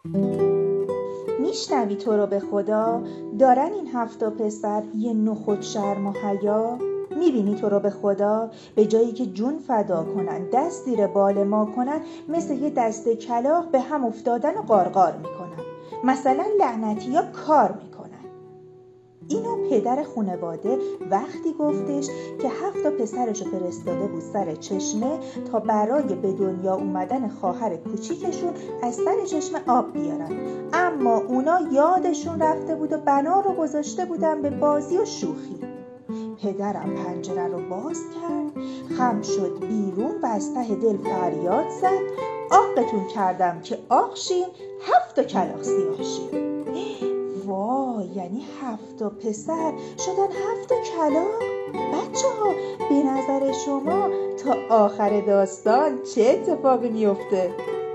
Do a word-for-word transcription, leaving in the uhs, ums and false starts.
میشنوی تو رو به خدا؟ دارن این هفت تا پسر یه نخود شرم و حیا؟ میبینی تو رو به خدا؟ به جایی که جون فدا کنن، دست زیر بال ما کنن، مثل یه دسته کلاغ به هم افتادن و قارقار میکنن. مثلا لعنتی ها کار میکنن. اینو پدر خانواده وقتی گفتش که هفت تا پسرشو فرستاده بود سر چشمه تا برای به دنیا اومدن خواهر کوچیکشون از سر چشمه آب بیارن، اما اونا یادشون رفته بود و بنا رو گذاشته بودن به بازی و شوخی. پدرم پنجره رو باز کرد، خم شد بیرون و از ته دل فریاد زد: آقتون کردم که آق شین، هفت تا کلاغ سیاه شین. وای، یعنی هفت تا پسر شدن هفت تا کلاغ؟ بچه ها، به نظر شما تا آخر داستان چه اتفاقی میفته؟